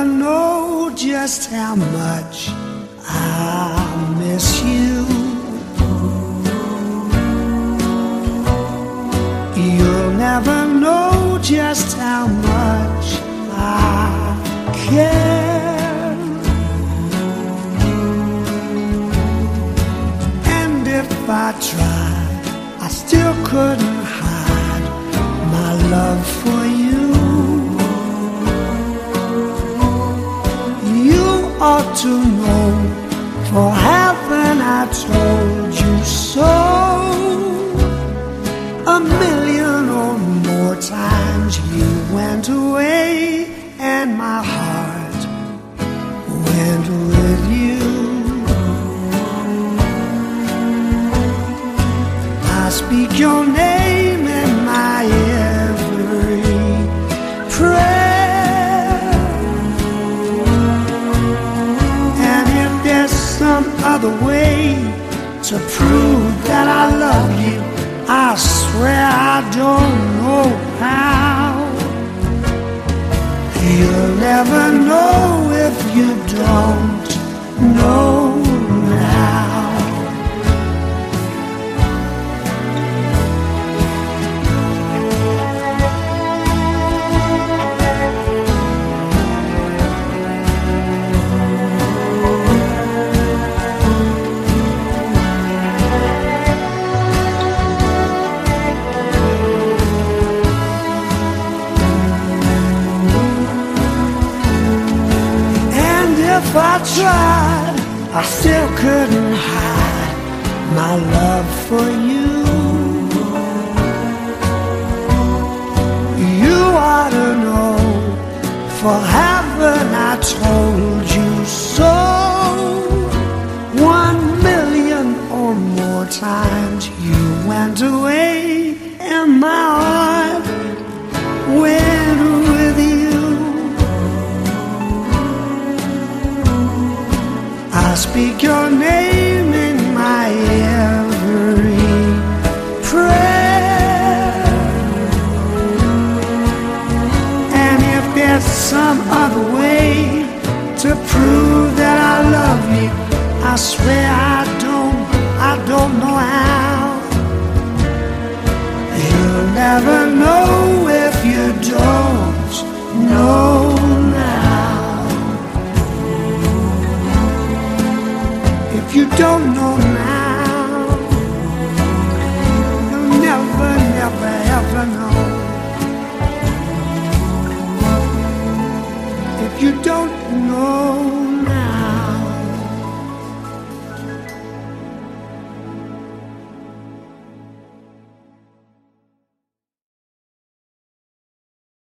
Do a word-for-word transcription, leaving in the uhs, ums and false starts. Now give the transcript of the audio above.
never know just how much I miss you. You'll never know just how much I care. And if I tried, I still couldn't hide my love for you. You ought to know, for haven't I told you so? A million or more times you went away, and my heart went with you. I speak your name in my every prayer, and if there's some other way to prove that I love you, I swear I don't know how. You'll never know if you don't know now. If I tried, I still couldn't hide my love for you. You ought to know, for haven't I told you so? One million or more times you went away, and my heart went with you. I speak your name in my every prayer, and if there's some other way to prove that I love you, I swear I don't, I don't know how. You'll never know if you don't know now. If you don't know now, you'll never, never, ever know. If you don't know